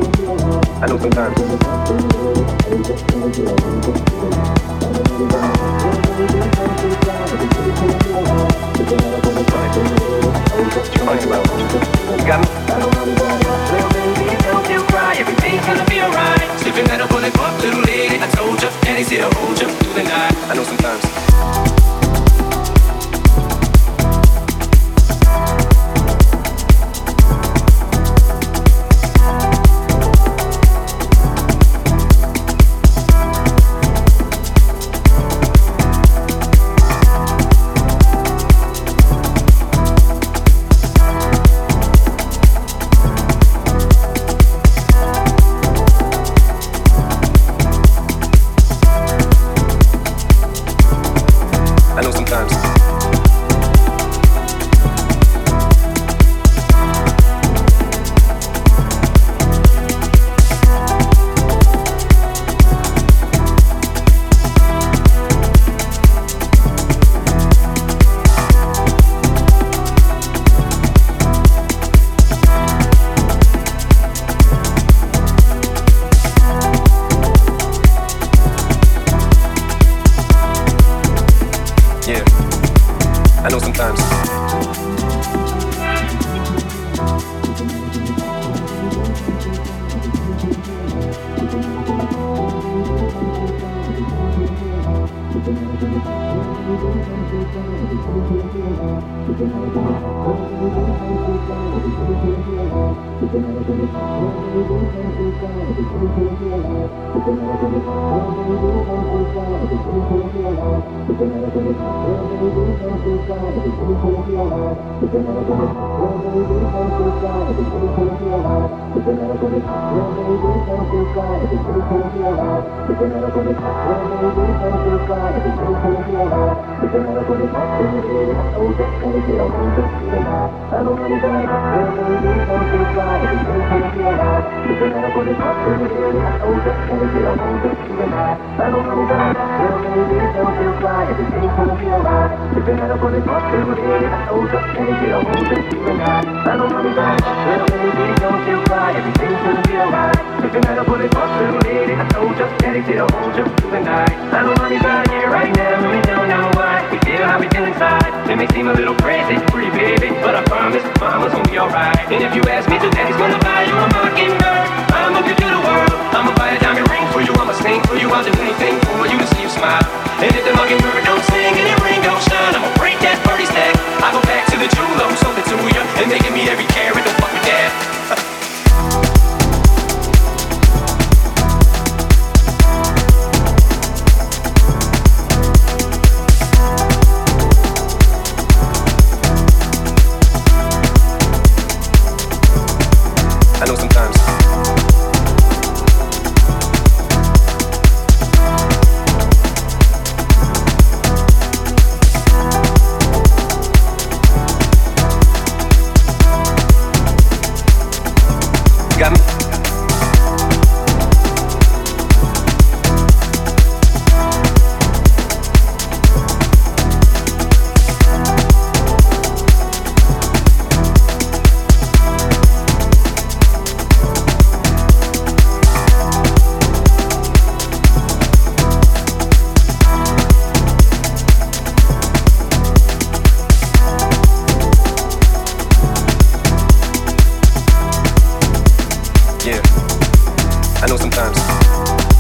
I know sometimes. What you funny about? You got me? Little baby, don't you cry, everything's gonna be alright. Slipping that up on that pop, little lady, I told you, Daddy's here to hold you through the night. I know sometimes. I know sometimes. Yeah, I know sometimes. It may seem a little crazy, pretty baby, but I promise mama's gonna be alright. And if you ask me to, daddy's gonna buy you a mockingbird. I'ma give you the world. I'ma buy a diamond ring for you. I'ma sing for you. I'll do anything for you to see you smile. And if the mockingbird don't sing and the ring don't shine, I'ma break that birdie's neck. I go back to the jeweler who sold it to you, and they give me every carat. Don't fuck with that. I know sometimes. You got me? Yeah, I know sometimes.